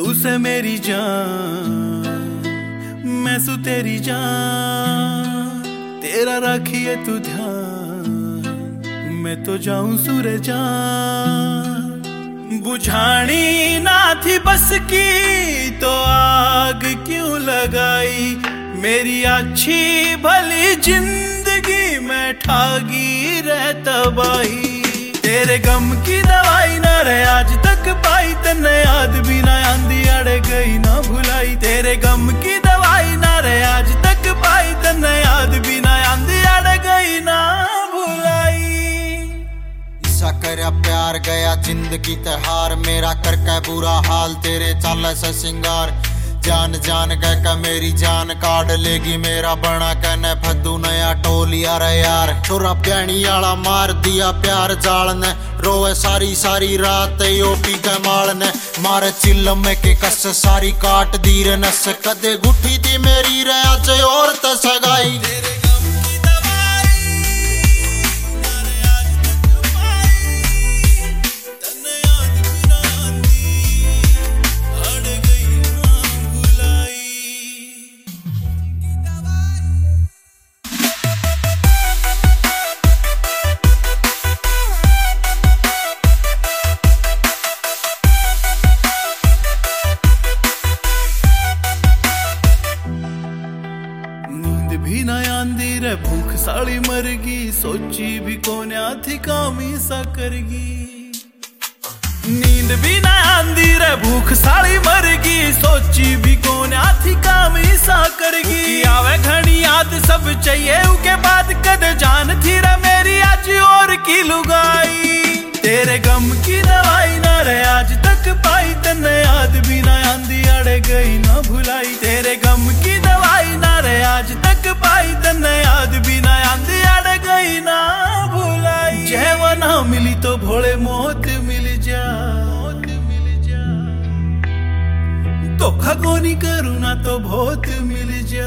तू से मेरी जान, मैं सु तेरी जान, तेरा रखिए तू ध्यान, मैं तो जाऊं सूरज जान। बुझानी ना थी बस की तो आग क्यों लगाई, मेरी अच्छी भली जिंदगी में ठागी रह तबाही। तेरे गम की दवाई ना रहे आज तक पाई, तन्ने याद भी ना आंदी अड़े गई ना भुलाई। तेरे गम की दवाई ना रहे आज तक पाई, तन्ने याद भी ना आंदी अड़े गई ना भुलाई। ऐसा करया प्यार गया जिंदगी ते हार, मेरा करके बुरा हाल तेरे चाल से सिंगार। जान जान कह का मेरी जान काट लेगी, मेरा बना कहने फद्दू नया टोलिया रे यार। छोरा प्याणी आला मार दिया प्यार जाल ने, रोए सारी सारी रात यो पी के माल ने। मारे चिल्लम में के कस सारी काट दी रे नस, कदे गुठी थी मेरी रे आज और त सगाई। भी ना आंदी रे भूख साड़ी मरगी, सोची भी कोन्या थी कामी सा करगी। नींद भी ना आंदी रे भूख साड़ी मरगी, सोची भी कोन्या थी कामी सा करगी। आवे घनी याद सब चाहिए उके बाद कद जान थी रे मेरी आज और की लुगाई। तेरे गम की दवाई ना रे आज तक पाई, तन्ने याद भी ना आंदी अड़े गई ना भुलाई। तेरे गम की दवाई ना रे आज तक पाई, तन्ने याद भी ना आंदी अड़े गई ना भुलाई। जहवा ना मिली तो भोले मौत मिल जा, धोखा को नहीं करूँ ना तो बहुत मिल जा।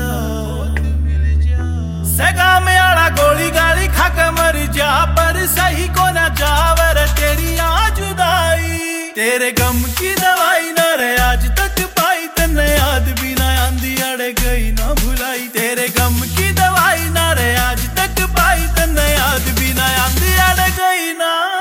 सगा में आड़ा गोली गाली खाकर मर जा, पर सही को ना जावर तेरी आ जुदाई। तेरे गम की दवाई ना रे आज तक पाई, तन्ने याद भी ना आंदी अड़े गई ना भुलाई। तेरे गम की दवाई ना रे आज तक पाई, तन्ने याद भी ना आंदी अड़े गई ना